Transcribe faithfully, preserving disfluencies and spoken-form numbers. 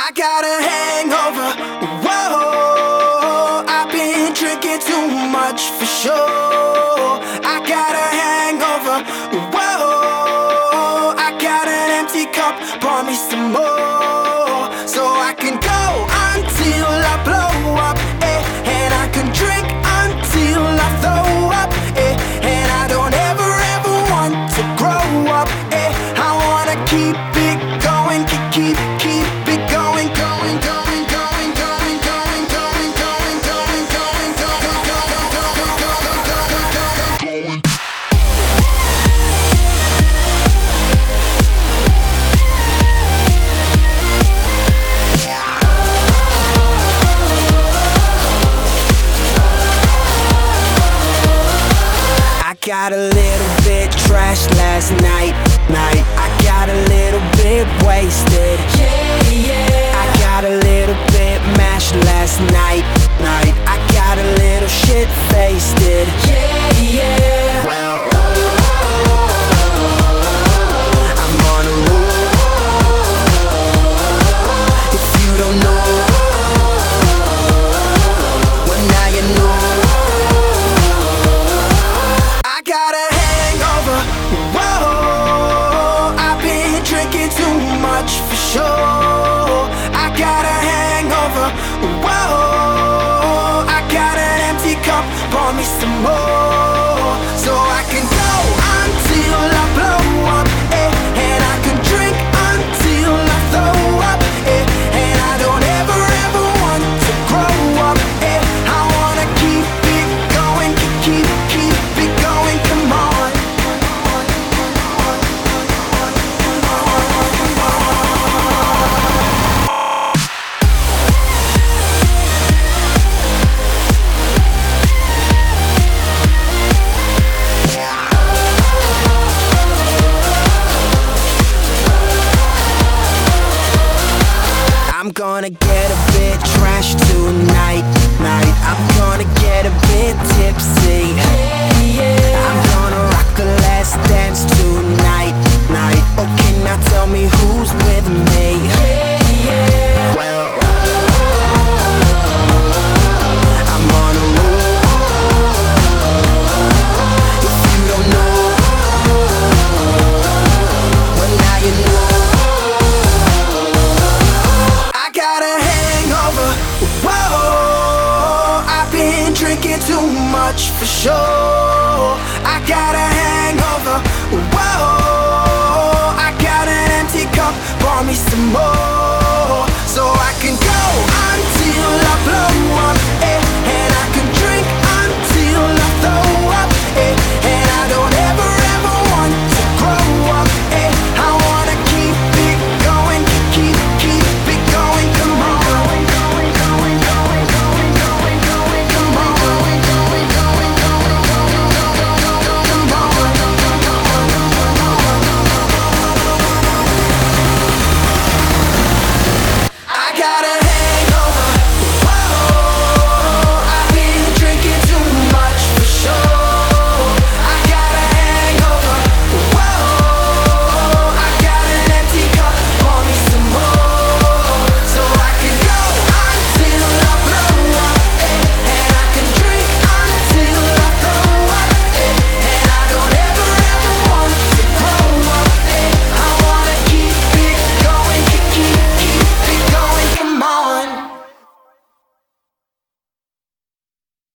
I got a hangover, whoa, I've been drinking too much for sure. I got a hangover, whoa, I got an empty cup, pour me some more. So I can go until I blow up, eh, and I can drink until I throw up, eh, and I don't ever ever want to grow up, eh, I wanna keep it going, keep, keep, keep it going, going, going, going, going, going, going, going, going, going, going, going, going. I got a little bit trashed last night, night. I got a little bit wasted, yeah, yeah. I got a little bit mashed last night, night. I got a little shit faced, yeah, yeah. Well, I'm on a roll. If you don't know, well now you know. I got a hangover, whoa, I've been drinking too much for sure. I got a hangover, whoa, I got an empty cup, pour me some more. So I can go until I blow up, eh, and I can drink until I throw up, eh, and I don't ever ever want to grow up, eh, I wanna keep it going, keep, keep, keep it going, come on. I'm gonna get a bit trashed tonight, night. I'm gonna get a bit tipsy, hey, yeah. I'm gonna rock the last dance tonight, night. Okay, now tell me who's with me, hey, yeah. Well, I'm on a roll. If you don't know, well now you know. I got a hangover, whoa, I've been drinking too much for sure. I got